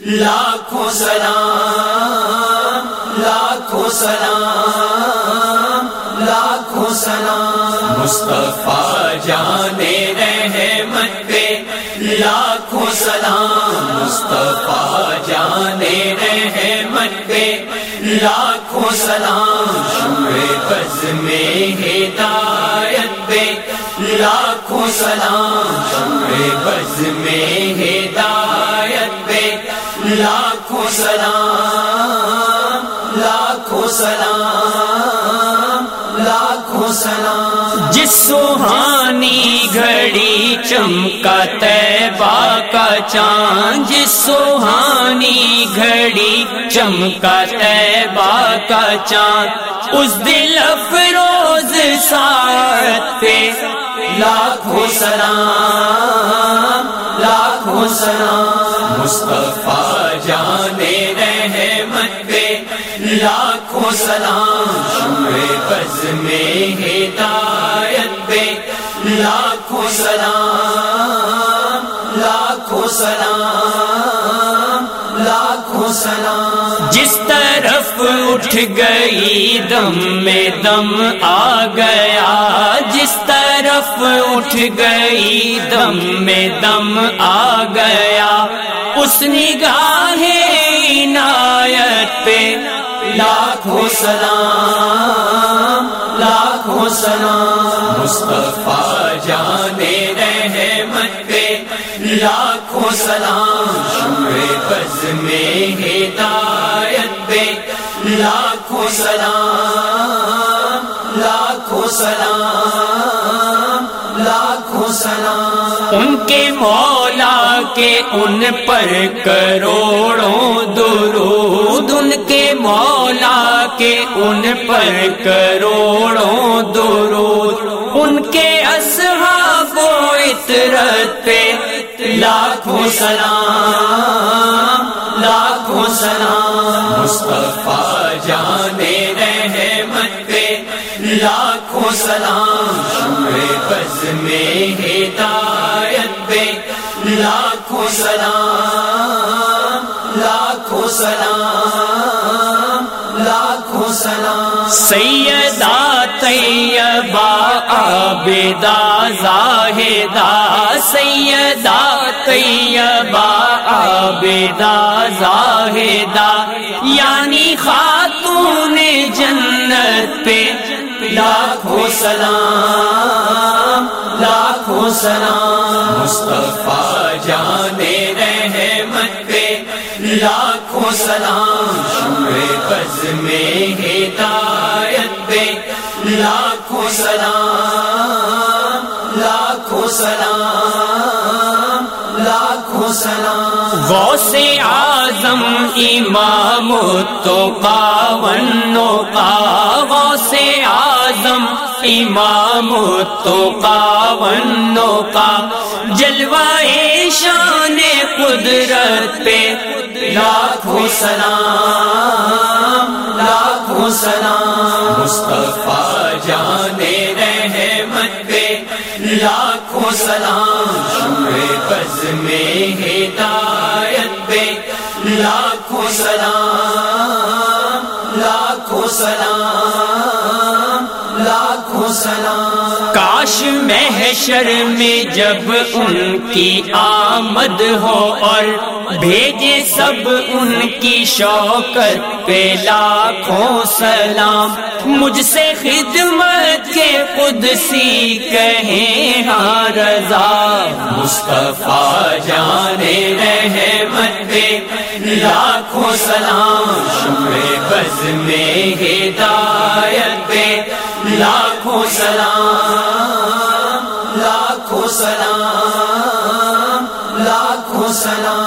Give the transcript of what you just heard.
لاکھوں سلام لاکھوں سلام لاکھوں سلام مصطفیٰ جانے رحمت پہ لاکھوں سلام مصطفیٰ جانے رحمت پہ لاکھوں سلام شمع بز میں ہدایت پہ لاکھوں سلام شمع بز میں ہدایت پہ لاکھوں سلام لاکھوں سلام لاکھوں سلام جس سہانی گھڑی چمکا طیبہ کا چاند جس سہانی گھڑی چمکا طیبہ کا چاند اس دل افروز ساعت پہ لاکھوں سلام لاکھوں سلام مصطفیٰ جانے رحمت پہ لاکھوں سلام شمع بز میں ہدایت پہ لاکھوں سلام لاکھوں سلام لاکھوں سلام جس طرف اٹھ گئی دم میں دم آ گیا جس طرف اٹھ گئی دم میں دم آ گیا اس نگاہ عنایت پہ لاکھوں سلام لاکھوں سلام مصطفیٰ جانے رحمت پہ لاکھوں سلام شمع بز میں ہدایت پہ لاکھوں سلام لاکھوں سلام لاکھوں سلام ان کے مولا کے ان پر کروڑوں درود ان کے مولا کے ان پر کروڑوں درود ان کے اصحاب و عطرت پہ لاکھوں سلام لاکھوں سلام مصطفیٰ جانے رحمت پہ لاکھوں سلام شمع بز میں ہدایت پہ لاکھوں سلام لاکھوں سلام لاکھوں سلام سیدہ طیبہ عابدہ زاہدہ سیدہ طیبہ عابدہ زاہدہ یعنی خاتون جنت پہ لاکھوں سلام لاکھوں سلام مصطفیٰ جانے رحمت پہ لاکھوں سلام شمع بز میں ہدایت پہ لاکھوں سلام لاکھوں سلام لاکھوں سلام غوث اعظم امام التقیٰ والنقیٰ غوث اعظم امام التقیٰ والنقیٰ جلوہ شان قدرت پہ لاکھوں سلام لاکھوں سلام مصطفیٰ جانے رحمت پہ لاکھوں سلام شمع بز میں ہدایت پہ لاکھوں سلام لاکھوں سلام لاکھوں سلام کاش محشر میں جب ان کی آمد ہو اور بھیجے سب ان کی شوکت پہ لاکھوں سلام مجھ سے خدمت کے قدسی کہیں ہاں رضا مصطفیٰ جانے رحمت پہ لاکھوں سلام شمع بز میں ہدایت پہ لاکھوں سلام لاکھوں سلام لاکھوں سلام